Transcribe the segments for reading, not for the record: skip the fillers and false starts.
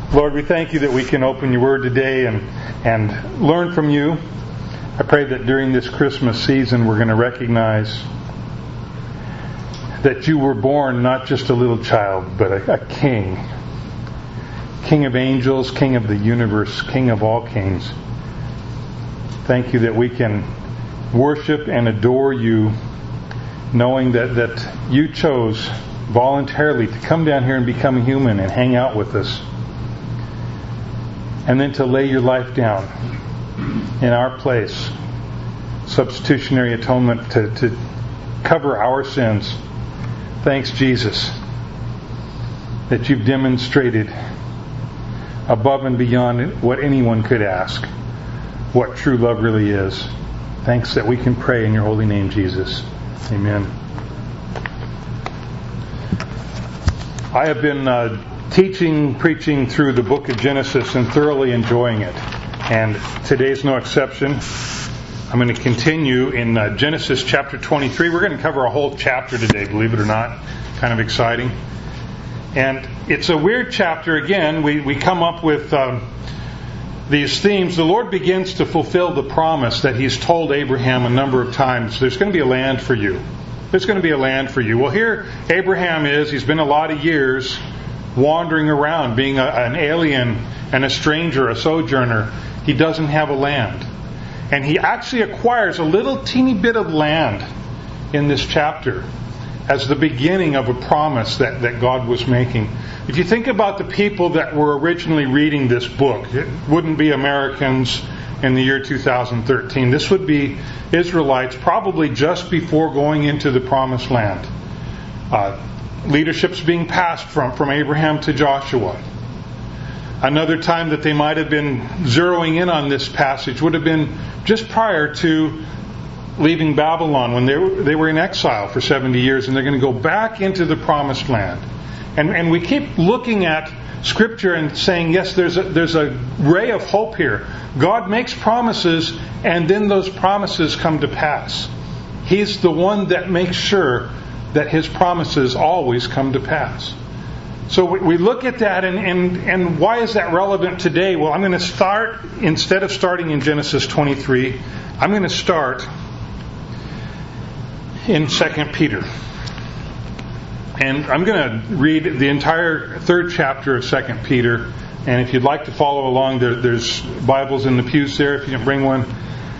Lord, we thank you that we can open your word today and learn from you. I pray that during this Christmas season we're going to recognize that you were born not just a little child, but a king. King of angels, king of the universe, king of all kings. Thank you that we can worship and adore you, knowing that you chose voluntarily to come down here and become human and hang out with us. And then to lay your life down in our place. Substitutionary atonement to cover our sins. Thanks, Jesus, that you've demonstrated above and beyond what anyone could ask what true love really is. Thanks that we can pray in your holy name, Jesus. Amen. I have been preaching through the book of Genesis and thoroughly enjoying it. And today's no exception. I'm going to continue in Genesis chapter 23. We're going to cover a whole chapter today, believe it or not. Kind of exciting. And it's a weird chapter. Again, we come up with these themes. The Lord begins to fulfill the promise that He's told Abraham a number of times. There's going to be a land for you. There's going to be a land for you. Well, here Abraham is. He's been a lot of years wandering around, being an alien and a stranger, a sojourner. He doesn't have a land. And he actually acquires a little teeny bit of land in this chapter as the beginning of a promise that God was making. If you think about the people that were originally reading this book, it wouldn't be Americans in the year 2013. This would be Israelites probably just before going into the promised land. Leadership's being passed from Abraham to Joshua. Another time that they might have been zeroing in on this passage would have been just prior to leaving Babylon, when they were in exile for 70 years, and they're going to go back into the promised land. And we keep looking at Scripture and saying, yes, there's a ray of hope here. God makes promises, and then those promises come to pass. He's the one that makes sure that His promises always come to pass. So we look at that, and why is that relevant today? Well, I'm going to start, instead of starting in Genesis 23, I'm going to start in 2 Peter. And I'm going to read the entire third chapter of 2 Peter. And if you'd like to follow along, there's Bibles in the pews there if you can bring one.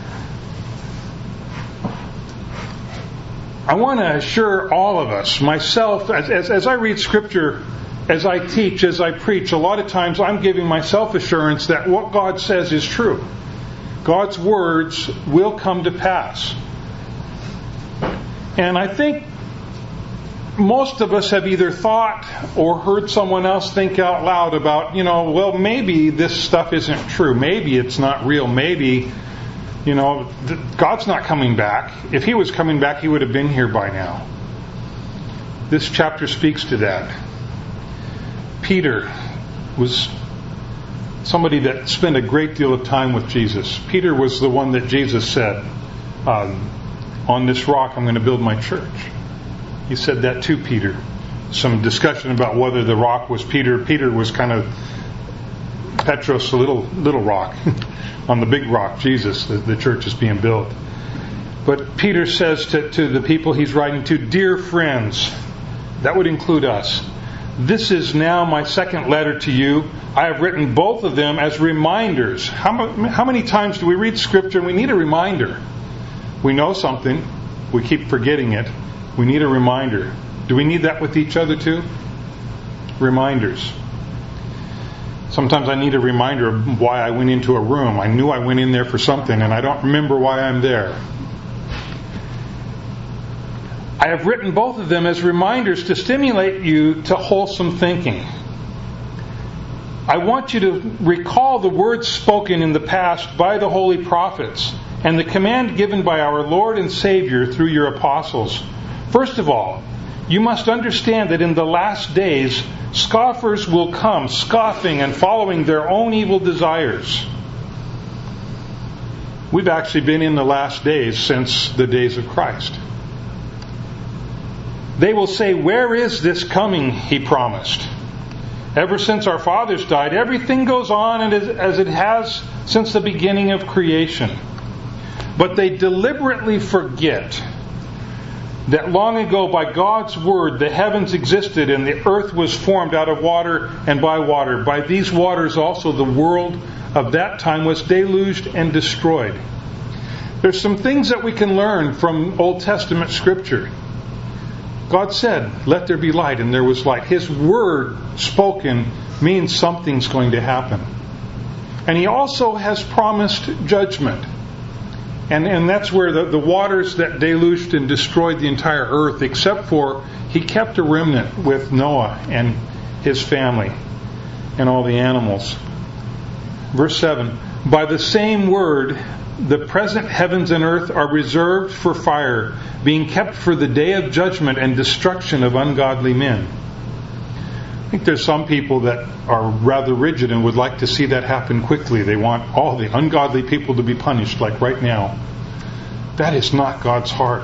I want to assure all of us, myself, as I read Scripture, as I teach, as I preach, a lot of times I'm giving myself assurance that what God says is true. God's words will come to pass. And I think most of us have either thought or heard someone else think out loud about, well, maybe this stuff isn't true. Maybe it's not real. Maybe, God's not coming back. If He was coming back, He would have been here by now. This chapter speaks to that. Peter was somebody that spent a great deal of time with Jesus. Peter was the one that Jesus said, on this rock I'm going to build my church. He said that to Peter. Some discussion about whether the rock was Peter. Peter was kind of Petros, a little rock. On the big rock, Jesus, the church is being built. But Peter says to the people he's writing to, dear friends, that would include us. This is now my second letter to you. I have written both of them as reminders. How many times do we read Scripture and we need a reminder? We know something. We keep forgetting it. We need a reminder. Do we need that with each other too? Reminders. Sometimes I need a reminder of why I went into a room. I knew I went in there for something and I don't remember why I'm there. I have written both of them as reminders to stimulate you to wholesome thinking. I want you to recall the words spoken in the past by the holy prophets and the command given by our Lord and Savior through your apostles. First of all, you must understand that in the last days, scoffers will come, scoffing and following their own evil desires. We've actually been in the last days since the days of Christ. They will say, where is this coming he promised? Ever since our fathers died, everything goes on as it has since the beginning of creation. But they deliberately forget that long ago by God's word the heavens existed and the earth was formed out of water and by water. By these waters also the world of that time was deluged and destroyed. There's some things that we can learn from Old Testament Scripture. God said, "Let there be light," and there was light. His word spoken means something's going to happen. And He also has promised judgment. And that's where the waters that deluged and destroyed the entire earth, except for He kept a remnant with Noah and his family and all the animals. Verse 7, "By the same word, the present heavens and earth are reserved for fire, being kept for the day of judgment and destruction of ungodly men." I think there's some people that are rather rigid and would like to see that happen quickly. They want all the ungodly people to be punished, like right now. That is not God's heart.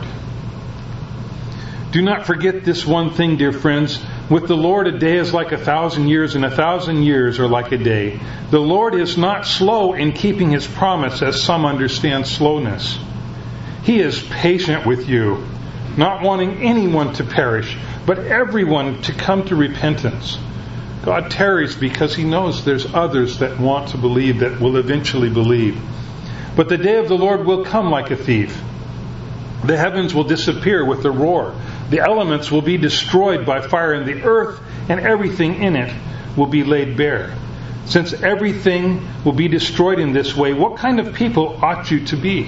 Do not forget this one thing, dear friends. With the Lord, a day is like 1,000 years, and 1,000 years are like a day. The Lord is not slow in keeping His promise, as some understand slowness. He is patient with you, not wanting anyone to perish, but everyone to come to repentance. God tarries because He knows there's others that want to believe, that will eventually believe. But the day of the Lord will come like a thief. The heavens will disappear with a roar. The elements will be destroyed by fire, and the earth and everything in it will be laid bare. Since everything will be destroyed in this way, what kind of people ought you to be?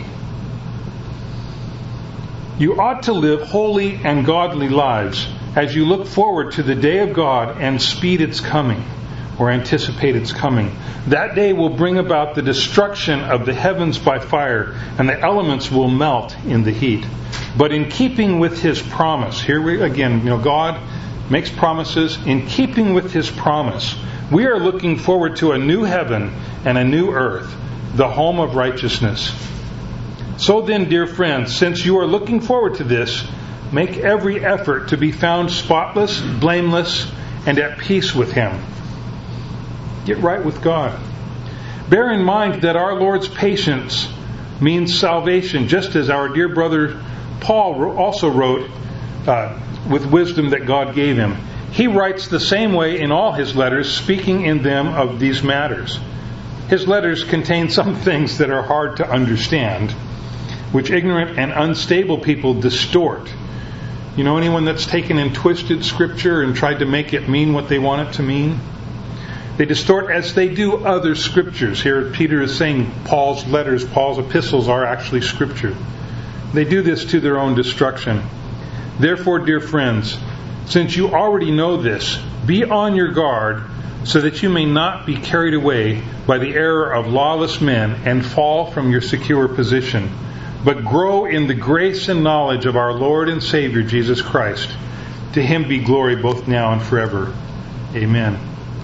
You ought to live holy and godly lives as you look forward to the day of God and speed its coming, or anticipate its coming. That day will bring about the destruction of the heavens by fire, and the elements will melt in the heat. But in keeping with His promise, here we again, God makes promises. In keeping with His promise, we are looking forward to a new heaven and a new earth, the home of righteousness. So then, dear friends, since you are looking forward to this, make every effort to be found spotless, blameless, and at peace with Him. Get right with God. Bear in mind that our Lord's patience means salvation, just as our dear brother Paul also wrote with wisdom that God gave him. He writes the same way in all his letters, speaking in them of these matters. His letters contain some things that are hard to understand, which ignorant and unstable people distort. You know anyone that's taken and twisted Scripture and tried to make it mean what they want it to mean? They distort as they do other Scriptures. Here Peter is saying Paul's letters, Paul's epistles are actually Scripture. They do this to their own destruction. Therefore, dear friends, since you already know this, be on your guard so that you may not be carried away by the error of lawless men and fall from your secure position, but grow in the grace and knowledge of our Lord and Savior Jesus Christ. To Him be glory both now and forever. Amen.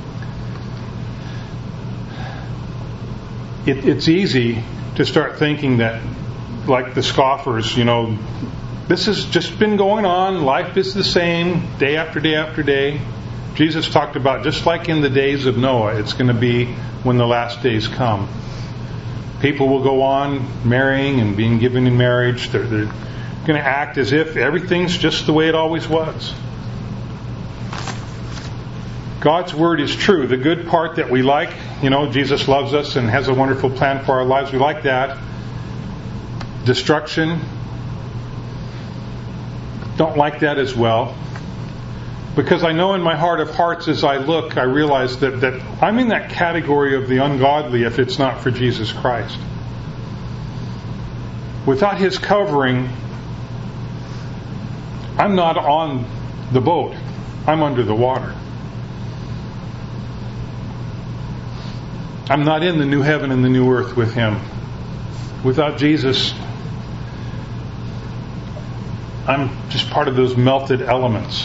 It's easy to start thinking that, like the scoffers, this has just been going on. Life is the same, day after day after day. Jesus talked about, just like in the days of Noah, it's going to be when the last days come. People will go on marrying and being given in marriage. They're going to act as if everything's just the way it always was. God's Word is true. The good part that we like, Jesus loves us and has a wonderful plan for our lives. We like that. Destruction, don't like that as well. Because I know in my heart of hearts as I look, I realize that I'm in that category of the ungodly if it's not for Jesus Christ. Without His covering, I'm not on the boat. I'm under the water. I'm not in the new heaven and the new earth with Him. Without Jesus, I'm just part of those melted elements.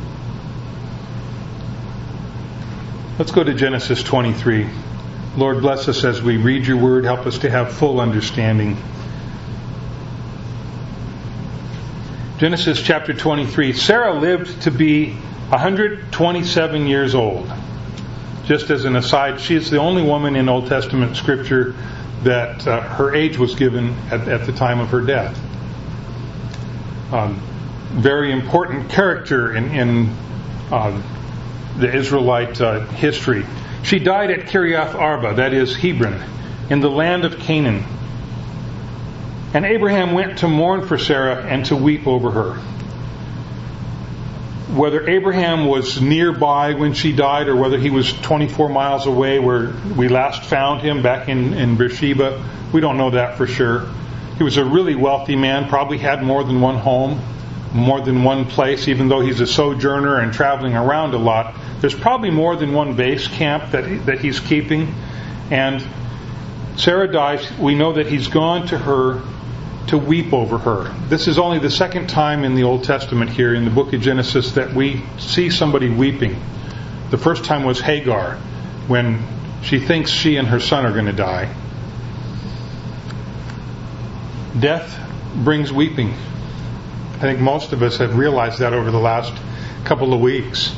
Let's go to Genesis 23. Lord, bless us as we read your word. Help us to have full understanding. Genesis chapter 23. Sarah lived to be 127 years old. Just as an aside, she's the only woman in Old Testament Scripture that her age was given at the time of her death. Very important character in the Israelite history. She died at Kiriath Arba, that is Hebron, in the land of Canaan. And Abraham went to mourn for Sarah and to weep over her. Whether Abraham was nearby when she died or whether he was 24 miles away where we last found him back in Beersheba, we don't know that for sure. He was a really wealthy man, probably had more than one home, more than one place, even though he's a sojourner and traveling around a lot. There's probably more than one base camp that he's keeping. And Sarah dies. We know that he's gone to her to weep over her. This is only the second time in the Old Testament here in the book of Genesis that we see somebody weeping. The first time was Hagar, when she thinks she and her son are going to die. Death brings weeping. I think most of us have realized that over the last couple of weeks.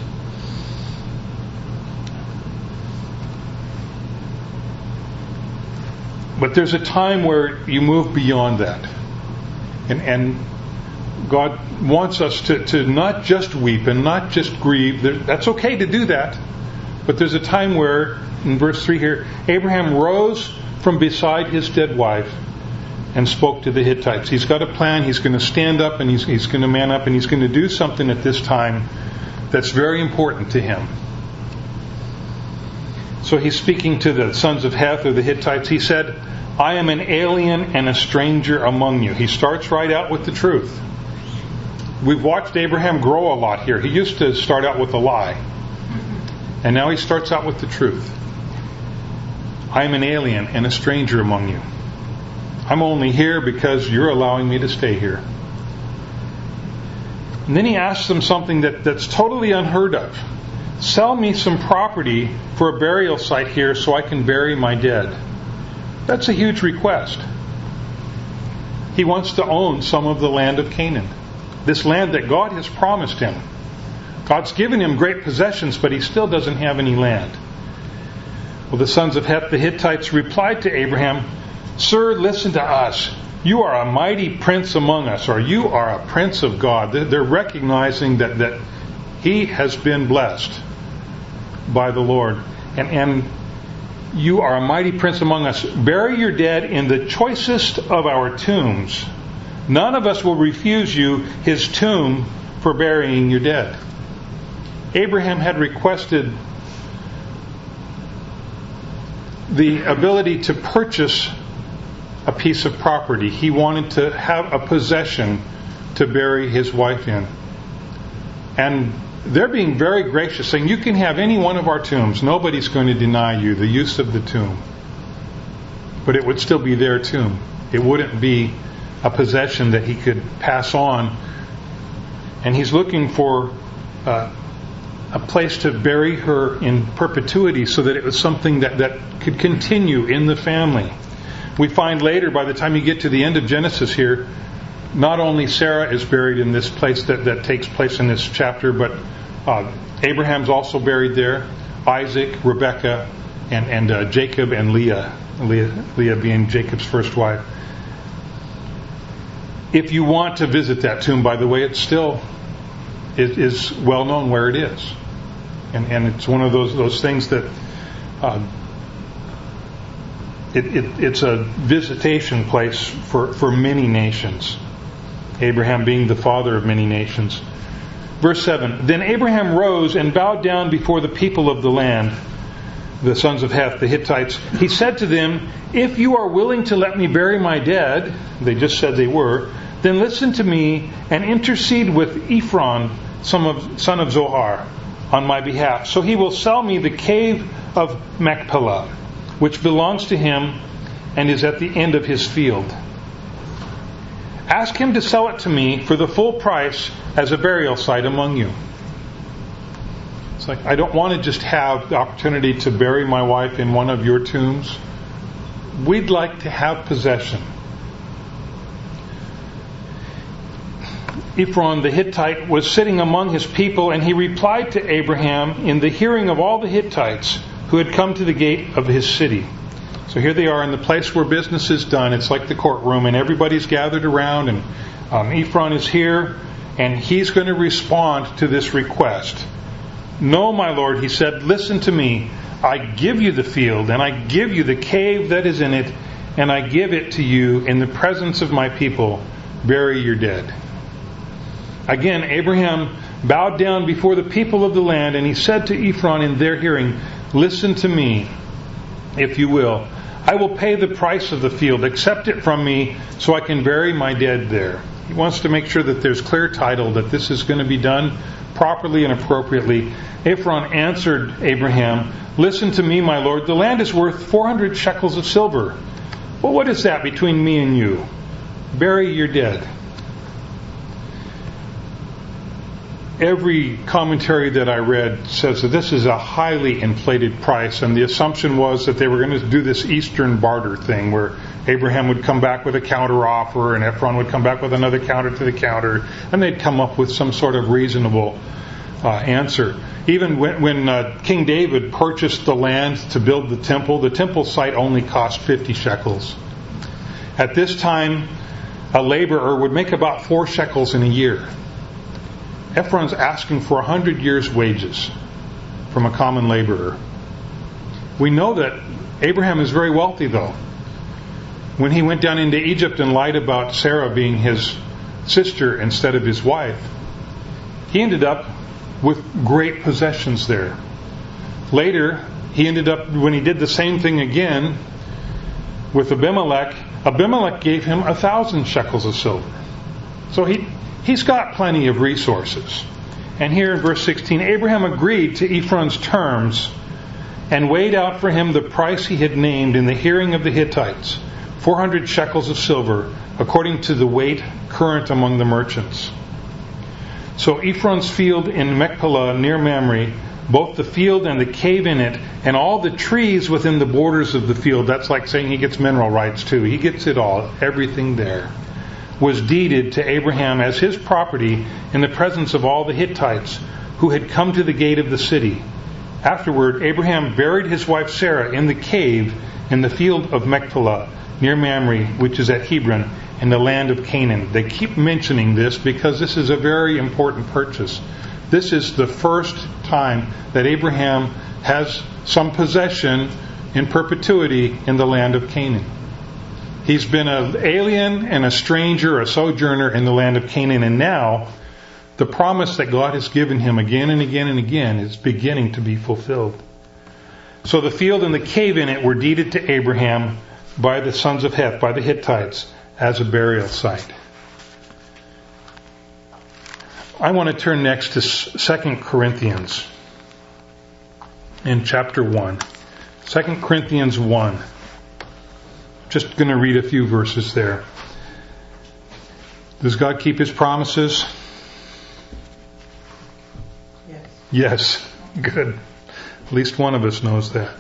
But there's a time where you move beyond that. And God wants us to not just weep and not just grieve. That's okay to do that. But there's a time where, in verse 3 here, Abraham rose from beside his dead wife and spoke to the Hittites. He's got a plan. He's going to stand up and he's going to man up and he's going to do something at this time that's very important to him. So he's speaking to the sons of Heth, or the Hittites. He said, I am an alien and a stranger among you. He starts right out with the truth. We've watched Abraham grow a lot here. He used to start out with a lie. And now he starts out with the truth. I am an alien and a stranger among you. I'm only here because you're allowing me to stay here. And then he asks them something that's totally unheard of. Sell me some property for a burial site here so I can bury my dead. That's a huge request. He wants to own some of the land of Canaan. This land that God has promised him. God's given him great possessions, but he still doesn't have any land. Well, the sons of Heth, the Hittites, replied to Abraham, Sir, listen to us. You are a mighty prince among us, or you are a prince of God. They're recognizing that he has been blessed by the Lord. And you are a mighty prince among us. Bury your dead in the choicest of our tombs. None of us will refuse you his tomb for burying your dead. Abraham had requested the ability to purchase a piece of property. He wanted to have a possession to bury his wife in. And they're being very gracious, saying, you can have any one of our tombs. Nobody's going to deny you the use of the tomb. But it would still be their tomb. It wouldn't be a possession that he could pass on. And he's looking for a place to bury her in perpetuity so that it was something that could continue in the family. We find later, by the time you get to the end of Genesis here, not only Sarah is buried in this place that takes place in this chapter, but Abraham's also buried there, Isaac, Rebekah, and Jacob and Leah. Leah being Jacob's first wife. If you want to visit that tomb, by the way, it is well known where it is. And it's one of those things that it's a visitation place for many nations. Abraham being the father of many nations. Verse 7, Then Abraham rose and bowed down before the people of the land, the sons of Heth, the Hittites. He said to them, If you are willing to let me bury my dead, they just said they were, then listen to me and intercede with Ephron, son of Zohar, on my behalf. So he will sell me the cave of Machpelah, which belongs to him and is at the end of his field. Ask him to sell it to me for the full price as a burial site among you. It's like, I don't want to just have the opportunity to bury my wife in one of your tombs. We'd like to have possession. Ephron the Hittite was sitting among his people, and he replied to Abraham in the hearing of all the Hittites who had come to the gate of his city. So here they are in the place where business is done. It's like the courtroom, and everybody's gathered around, and Ephron is here, and he's going to respond to this request. "No, my lord," he said, "listen to me. I give you the field, and I give you the cave that is in it, and I give it to you in the presence of my people. Bury your dead." Again, Abraham bowed down before the people of the land, and he said to Ephron in their hearing, "Listen to me, if you will. I will pay the price of the field. Accept it from me so I can bury my dead there." He wants to make sure that there's clear title, that this is going to be done properly and appropriately. Ephron answered Abraham, "Listen to me, my lord. The land is worth 400 shekels of silver. Well, what is that between me and you? Bury your dead." Every commentary that I read says that this is a highly inflated price, and the assumption was that they were going to do this Eastern barter thing where Abraham would come back with a counter offer and Ephron would come back with another counter to the counter, and they'd come up with some sort of reasonable answer. Even when King David purchased the land to build the temple site only cost 50 shekels. At this time, a laborer would make about 4 shekels in a year. Ephron's asking for 100 years' wages from a common laborer. We know that Abraham is very wealthy, though. When he went down into Egypt and lied about Sarah being his sister instead of his wife, he ended up with great possessions there. Later, he ended up, when he did the same thing again with Abimelech gave him 1,000 shekels of silver. So he's got plenty of resources. And here in verse 16, Abraham agreed to Ephron's terms and weighed out for him the price he had named in the hearing of the Hittites, 400 shekels of silver, according to the weight current among the merchants. So Ephron's field in Machpelah near Mamre, both the field and the cave in it, and all the trees within the borders of the field, that's like saying he gets mineral rights too. He gets it all, everything there, was deeded to Abraham as his property in the presence of all the Hittites who had come to the gate of the city. Afterward, Abraham buried his wife Sarah in the cave in the field of Machpelah near Mamre, which is at Hebron, in the land of Canaan. They keep mentioning this because this is a very important purchase. This is the first time that Abraham has some possession in perpetuity in the land of Canaan. He's been an alien and a stranger, a sojourner in the land of Canaan, and now the promise that God has given him again and again and again is beginning to be fulfilled. So the field and the cave in it were deeded to Abraham by the sons of Heth, by the Hittites, as a burial site. I want to turn next to 2 Corinthians in chapter 1. 2 Corinthians 1. Just going to read a few verses there. Does God keep His promises? Yes. Yes. Good. At least one of us knows that.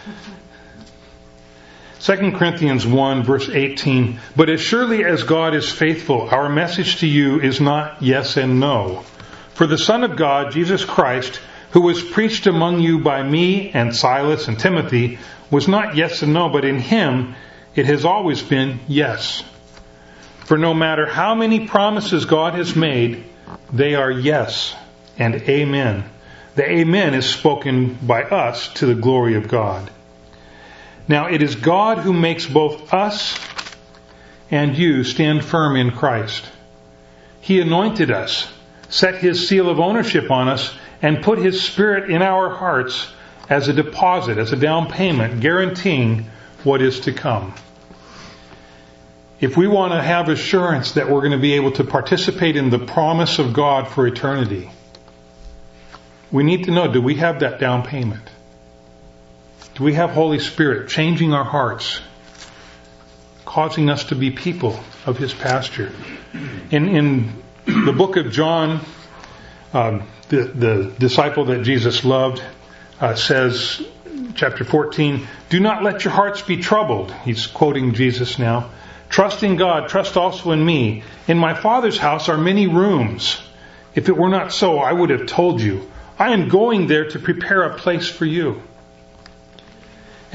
2 Corinthians 1 verse 18. But as surely as God is faithful, our message to you is not yes and no. For the Son of God, Jesus Christ, who was preached among you by me and Silas and Timothy, was not yes and no, but in Him it has always been yes. For no matter how many promises God has made, they are yes and amen. The amen is spoken by us to the glory of God. Now it is God who makes both us and you stand firm in Christ. He anointed us, set His seal of ownership on us, and put His Spirit in our hearts as a deposit, as a down payment, guaranteeing what is to come. If we want to have assurance that we're going to be able to participate in the promise of God for eternity, we need to know, do we have that down payment? Do we have Holy Spirit changing our hearts, causing us to be people of His pasture? In the book of John, the disciple that Jesus loved says, chapter 14, "Do not let your hearts be troubled." He's quoting Jesus now. "Trust in God, trust also in me. In my Father's house are many rooms. If it were not so, I would have told you. I am going there to prepare a place for you."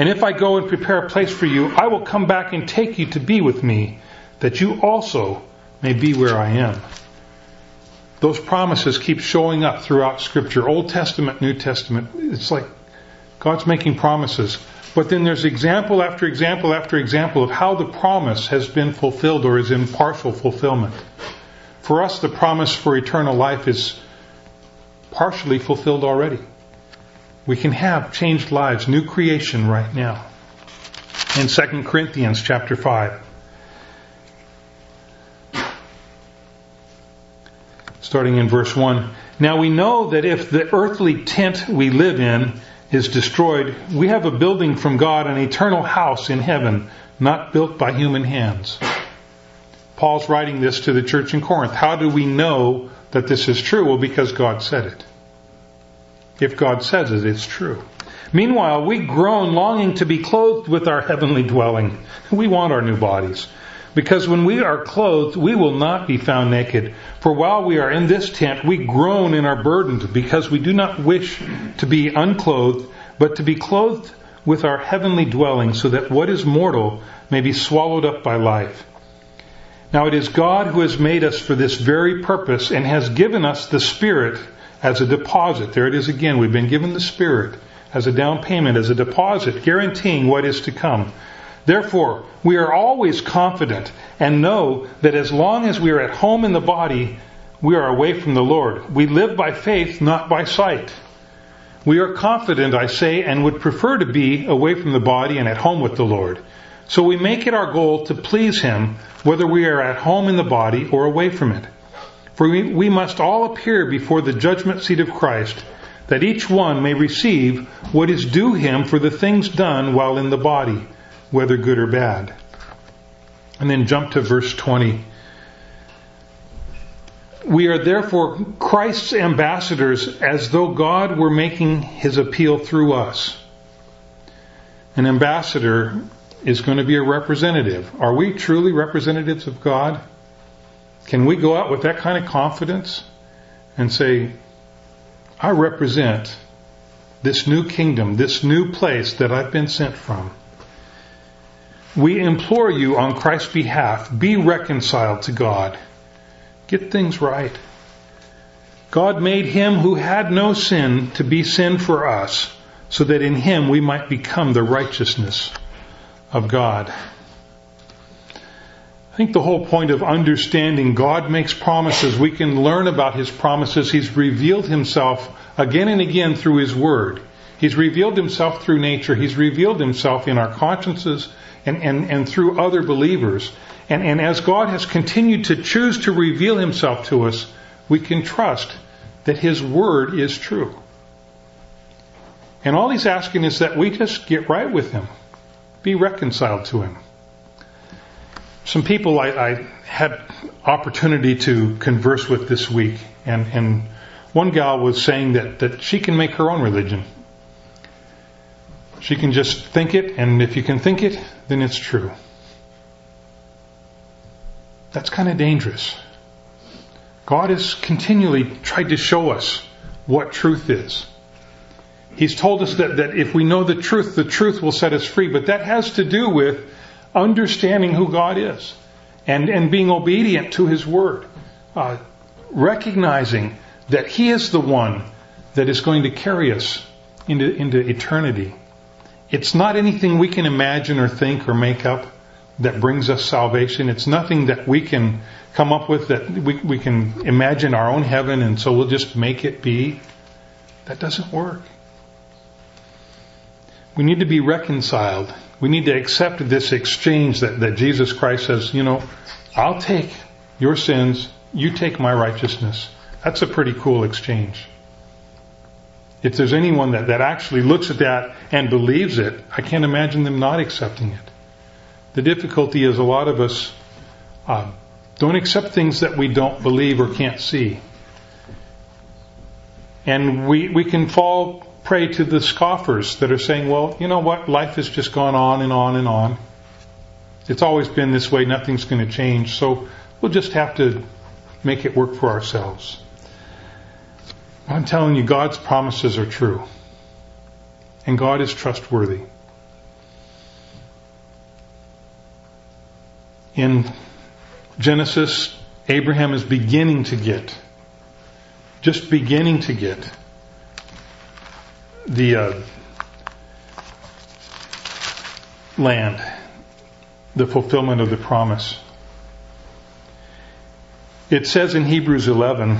And if I go and prepare a place for you, I will come back and take you to be with me, that you also may be where I am. Those promises keep showing up throughout Scripture, Old Testament, New Testament. It's like God's making promises. But then there's example after example after example of how the promise has been fulfilled or is in partial fulfillment. For us, the promise for eternal life is partially fulfilled already. We can have changed lives, new creation right now. In 2 Corinthians chapter 5. Starting in verse 1. Now we know that if the earthly tent we live in is destroyed, we have a building from God, an eternal house in heaven, not built by human hands. Paul's writing this to the church in Corinth. How do we know that this is true? Well, because God said it. If God says it, it's true. Meanwhile, we groan, longing to be clothed with our heavenly dwelling. We want our new bodies. Because when we are clothed, we will not be found naked. For while we are in this tent, we groan and are burdened, because we do not wish to be unclothed, but to be clothed with our heavenly dwelling, so that what is mortal may be swallowed up by life. Now it is God who has made us for this very purpose, and has given us the Spirit as a deposit. There it is again. We've been given the Spirit as a down payment, as a deposit, guaranteeing what is to come. Therefore, we are always confident and know that as long as we are at home in the body, we are away from the Lord. We live by faith, not by sight. We are confident, I say, and would prefer to be away from the body and at home with the Lord. So we make it our goal to please Him, whether we are at home in the body or away from it. For we must all appear before the judgment seat of Christ, that each one may receive what is due him for the things done while in the body, whether good or bad. And then jump to verse 20. We are therefore Christ's ambassadors, as though God were making His appeal through us. An ambassador is going to be a representative. Are we truly representatives of God? Can we go out with that kind of confidence and say, I represent this new kingdom, this new place that I've been sent from? We implore you on Christ's behalf, be reconciled to God. Get things right. God made Him who had no sin to be sin for us, so that in Him we might become the righteousness of God. I think the whole point of understanding God makes promises, we can learn about His promises. He's revealed Himself again and again through His Word. He's revealed Himself through nature. He's revealed Himself in our consciences and through other believers. And as God has continued to choose to reveal Himself to us, we can trust that His Word is true. And all He's asking is that we just get right with Him. Be reconciled to Him. Some people I had opportunity to converse with this week, and one gal was saying that she can make her own religion. She can just think it, and if you can think it, then it's true. That's kind of dangerous. God has continually tried to show us what truth is. He's told us that if we know the truth will set us free. But that has to do with understanding who God is and being obedient to His Word. Recognizing that He is the one that is going to carry us into eternity. It's not anything we can imagine or think or make up that brings us salvation. It's nothing that we can come up with, that we can imagine our own heaven and so we'll just make it be. That doesn't work. We need to be reconciled. We need to accept this exchange that Jesus Christ says, I'll take your sins, you take my righteousness. That's a pretty cool exchange. If there's anyone that actually looks at that and believes it, I can't imagine them not accepting it. The difficulty is a lot of us don't accept things that we don't believe or can't see. And we can fall prey to the scoffers that are saying, well, you know what, life has just gone on and on and on. It's always been this way, nothing's going to change, so we'll just have to make it work for ourselves. I'm telling you, God's promises are true. And God is trustworthy. In Genesis, Abraham is beginning to get the land, the fulfillment of the promise. It says in Hebrews 11,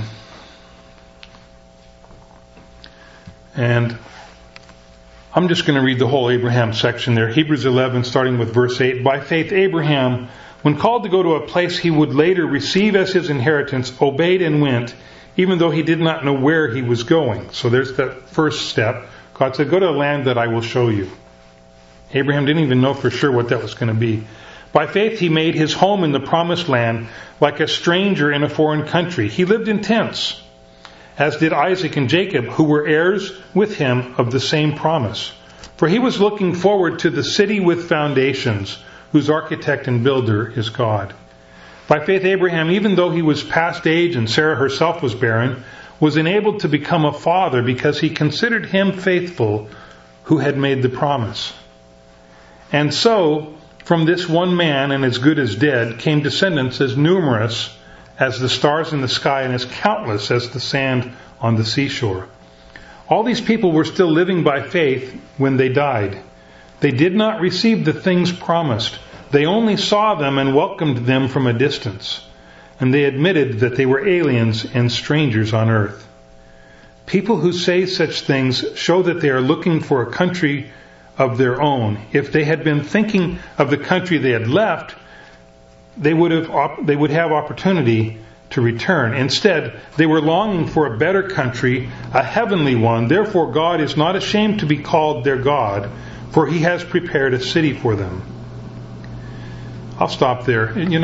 and I'm just going to read the whole Abraham section there. Hebrews 11, starting with verse 8. By faith, Abraham, when called to go to a place he would later receive as his inheritance, obeyed and went, even though he did not know where he was going. So there's that first step. God said, go to a land that I will show you. Abraham didn't even know for sure what that was going to be. By faith, he made his home in the promised land like a stranger in a foreign country. He lived in tents, as did Isaac and Jacob, who were heirs with him of the same promise. For he was looking forward to the city with foundations, whose architect and builder is God. By faith, Abraham, even though he was past age and Sarah herself was barren, was enabled to become a father because he considered him faithful who had made the promise. And so, from this one man, and as good as dead, came descendants as numerous as the stars in the sky and as countless as the sand on the seashore. All these people were still living by faith when they died. They did not receive the things promised. They only saw them and welcomed them from a distance. And they admitted that they were aliens and strangers on earth. People who say such things show that they are looking for a country of their own. If they had been thinking of the country they had left, they would have opportunity to return. Instead, they were longing for a better country, a heavenly one. Therefore, God is not ashamed to be called their God, for He has prepared a city for them. I'll stop there. And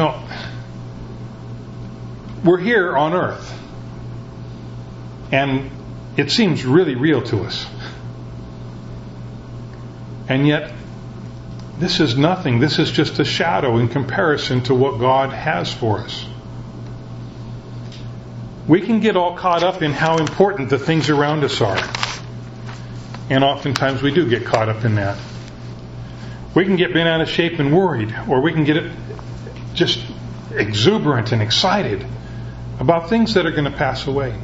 we're here on earth, and it seems really real to us. And yet, this is nothing. This is just a shadow in comparison to what God has for us. We can get all caught up in how important the things around us are. And oftentimes we do get caught up in that. We can get bent out of shape and worried, or we can get just exuberant and excited about things that are going to pass away.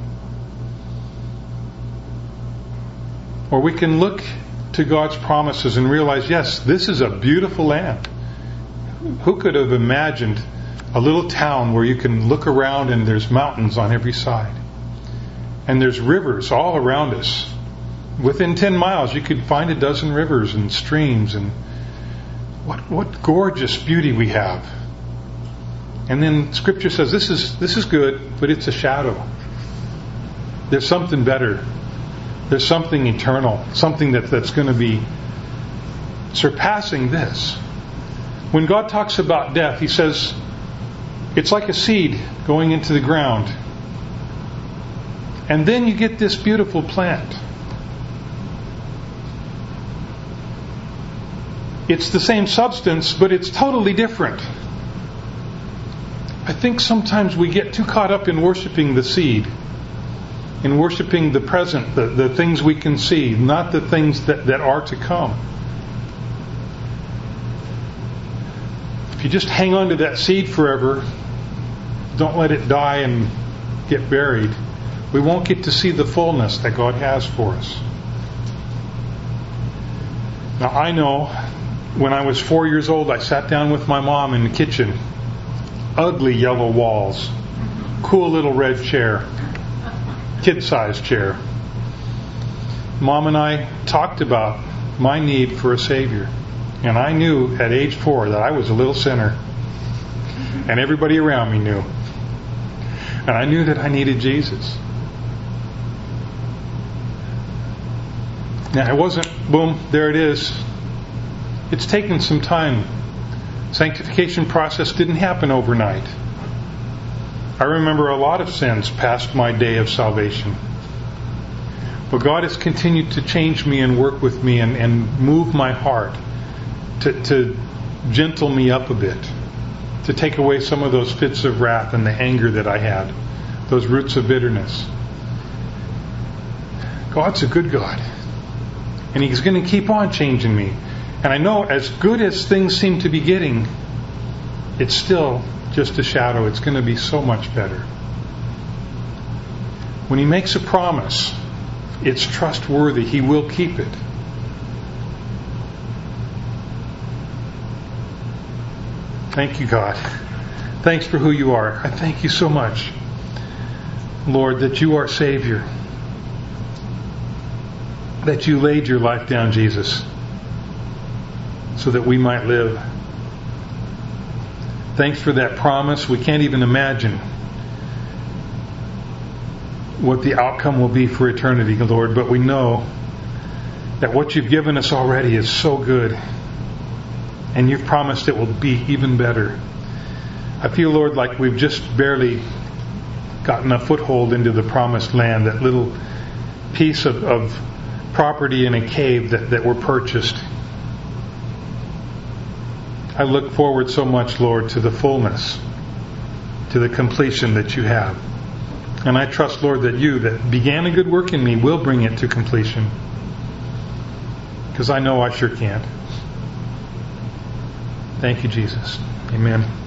Or we can look to God's promises and realize, yes, this is a beautiful land. Who could have imagined a little town where you can look around and there's mountains on every side, and there's rivers all around us. Within 10 miles you could find a dozen rivers and streams, and what gorgeous beauty we have. And then Scripture says this is good, but it's a shadow. There's something better. There's something eternal, something that's going to be surpassing this. When God talks about death, He says it's like a seed going into the ground. And then you get this beautiful plant. It's the same substance, but it's totally different. I think sometimes we get too caught up in worshiping the seed, in worshiping the present, the things we can see, not the things that are to come. If you just hang on to that seed forever, don't let it die and get buried, we won't get to see the fullness that God has for us. Now, I know when I was 4 years old, I sat down with my mom in the kitchen. Ugly yellow walls, cool little red chair, kid-sized chair. Mom and I talked about my need for a Savior. And I knew at age 4 that I was a little sinner. And everybody around me knew. And I knew that I needed Jesus. Now, it wasn't, boom, there it is. It's taken some time. Sanctification process didn't happen overnight. I remember a lot of sins past my day of salvation. But God has continued to change me and work with me and move my heart to gentle me up a bit, to take away some of those fits of wrath and the anger that I had, those roots of bitterness. God's a good God, and He's going to keep on changing me. And I know as good as things seem to be getting, it's still just a shadow. It's going to be so much better. When He makes a promise, it's trustworthy. He will keep it. Thank you, God. Thanks for who you are. I thank you so much, Lord, that you are Savior. That you laid your life down, Jesus, so that we might live. Thanks for that promise. We can't even imagine what the outcome will be for eternity, Lord, but we know that what you've given us already is so good, and you've promised it will be even better. I feel, Lord, like we've just barely gotten a foothold into the promised land, that little piece of property in a cave that were purchased. I look forward so much, Lord, to the fullness, to the completion that you have. And I trust, Lord, that you that began a good work in me will bring it to completion. Because I know I sure can't. Thank you, Jesus. Amen.